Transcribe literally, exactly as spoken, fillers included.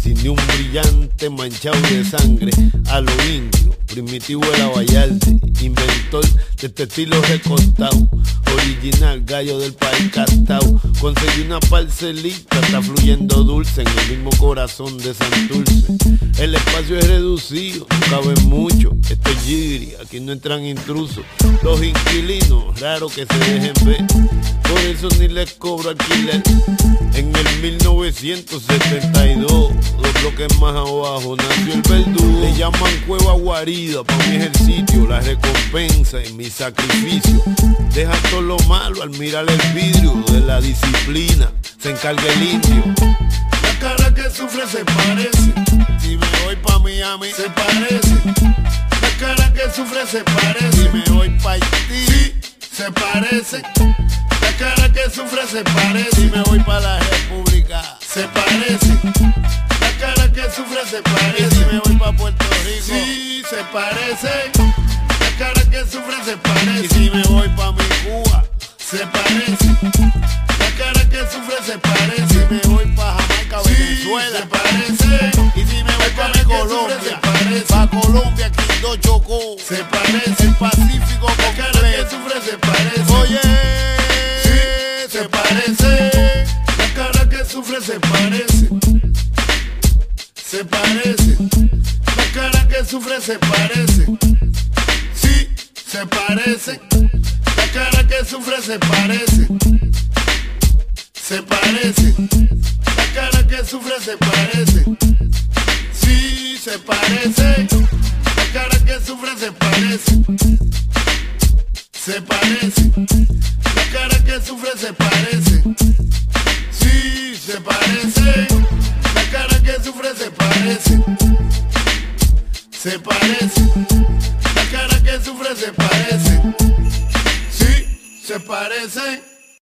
sin ni un brillante manchado de sangre. A lo indio, primitivo era Vallarde, inventor de este estilo recortado, original gallo del país castao. Conseguí una parcelita, está fluyendo dulce en el mismo corazón de Santurce. El espacio es reducido, no cabe mucho, esto es Gigri, aquí no entran intrusos. Los inquilinos, raro que se dejen ver, por eso ni les cobro alquiler. En el mil novecientos setenta y dos, dos bloques más abajo, nació el verdugo. Le llaman cueva guarida, para mí es el sitio, la recompensa en mi sacrificio. Deja todo lo malo al mirar el vidrio, de la disciplina se encarga el indio. La cara que sufre se parece, si me voy pa' Miami se parece. La cara que sufre se parece, si me voy pa' Haití sí, se parece. La cara que sufre se parece, si me voy pa' la República se parece. La cara que sufre se parece, si me voy pa' Puerto Rico sí, se parece. La cara que sufre se parece, y si me voy pa' mi Cuba se parece. La cara que sufre se parece, si me voy pa' Jamaica, sí, Venezuela se parece. Y si me voy pa' mi Colombia se parece. Pa' Colombia, Quito, Chocó se parece. El Pacífico completo. La cara que sufre se parece. Oye, sí, se parece. La cara que sufre se parece. Se parece. La cara que sufre se parece. Sí, se parece. La cara que sufre se parece. Se parece. La cara que sufre se parece. Sí, se parece. La cara que sufre se parece. Se parece. La cara que sufre se parece. Sí, se parece. La cara que sufre se parece. Se parece. La cara que sufre se parece. Sí, se parece.